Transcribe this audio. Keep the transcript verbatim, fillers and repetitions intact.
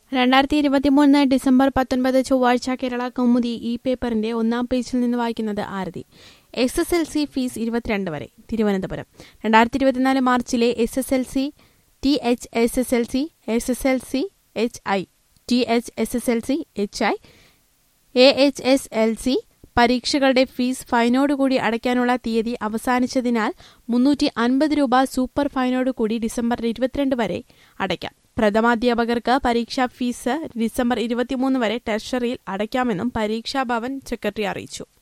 രണ്ടായിരത്തി ഇരുപത്തിമൂന്ന് ഡിസംബർ പത്തൊൻപത് ചൊവ്വാഴ്ച കേരള കൗമുദി ഈ പേപ്പറിന്റെ ഒന്നാം പേജിൽ നിന്ന് വായിക്കുന്നത് Arathi. S S L C fees ഇരുപത്തിരണ്ട് വരെ. തിരുവനന്തപുരം. രണ്ടായിരത്തി ഇരുപത്തിനാല് മാർച്ചിലെ S S L C, T H S S L C, S S L C H I, T H S S L C H I, A H S L C പരീക്ഷകളുടെ fees ഫൈനോടുകൂടി അടയ്ക്കാനുള്ള തീയതി അവസാനിച്ചതിനാൽ മുന്നൂറ്റി അൻപത് രൂപ സൂപ്പർ ഫൈനോടുകൂടി ഡിസംബർ ഇരുപത്തിരണ്ട് വരെ അടയ്ക്കാം. പ്രഥമാധ്യാപകർക്ക് പരീക്ഷാ ഫീസ് ഡിസംബർ ഇരുപത്തിമൂന്ന് വരെ ട്രഷറിയിൽ അടയ്ക്കാമെന്നും പരീക്ഷാ ഭവൻ സെക്രട്ടറി അറിയിച്ചു.